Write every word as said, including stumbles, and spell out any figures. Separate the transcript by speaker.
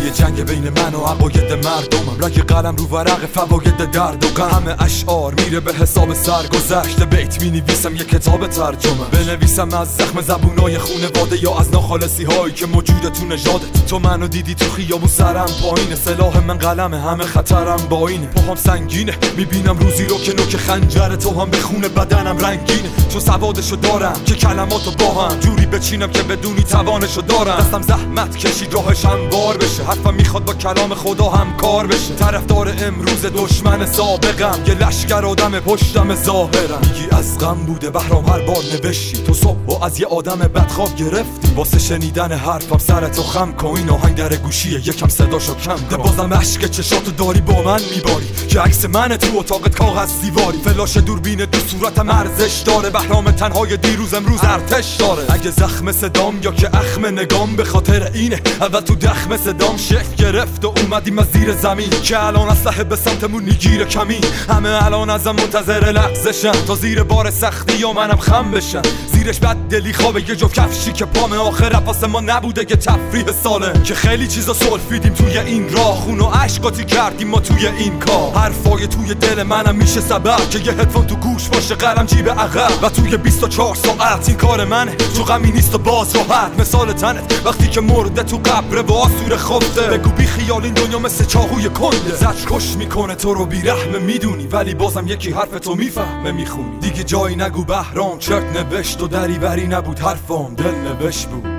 Speaker 1: یه جنگ بین من و عقاید مردمم، رگ قلم رو ورق فواید درد و غم. همه اشعار میره به حساب سرگذشت، بیت می نویسم یه کتاب ترجمه. بنویسم از زخم زبونای خونواده یا از ناخالصی هایی که موجوده تو نژادت. تو منو دیدی تو خیابون سرم پایینه، سلاح من قلمه، همه خطرم با اینه. پاهم سنگینه میبینم روزی رو که نوک خنجر تو هم به خون بدنم رنگینه. چون سوادشو دارم که کلماتو با هم جوری بچینم که بدونی توانشو دارم. دستم زحمت کشید راهش هموار بشه، حرفم میخواد با کلام خدا هم کار بشه. طرفدار امروز دشمن سابقم، یه لشکر آدم پشتم ظاهرم. میگی از غم بوده بهرام هر بار نوشتی، تو صبح و از یه آدم بدخواب گرفتی. واسه شنیدن حرفم سرتو خم کن، این آهنگ در گوشیه یکم صداشو کم کن. بازم عشق چشاتو داری با من میباری که عکس من تو اتاقت کاغذ دیواری. فلاش دوربین دو صورتم ارزش داره، بهرام تنهای دیروز امروز ارتش داره. اگه زخم صدام یا که اخم نگام به خاطر اینه، اول تو دخم صدام شکل گرفت و اومدیم از زیر زمین که الان اسلحه به سمتمون میگیره کمین. همه الان ازم منتظر لغزشن تا زیر بار سختی یا منم خم بشن. زیرش بد دلی خوابه یه جو کفشی که پام آخر رفاس ما نبوده که تفریح ساله. که خیلی چیزا سلفیدیم توی این راه، خون و عشقاتی کردیم ما توی این کار. حرفای توی دل منم میشه سبب که یه هدفون تو گوش باشه قلم جیب عقب. و توی بیست و چهار ساعت این کار منه، تو غمی نیست و باز راحت مثال تنت وقتی که مرده تو قبر و آسور خفته. بگو بی خیال این دنیا مثل چاقوی کنده، زج کش میکنه تو رو بی رحمه میدونی، ولی بازم یکی حرف تو میفهمه میخونی. دیگه جایی نگو بهرام چرت نوشت و دری بری نبود، حرفام دل نوشت بود.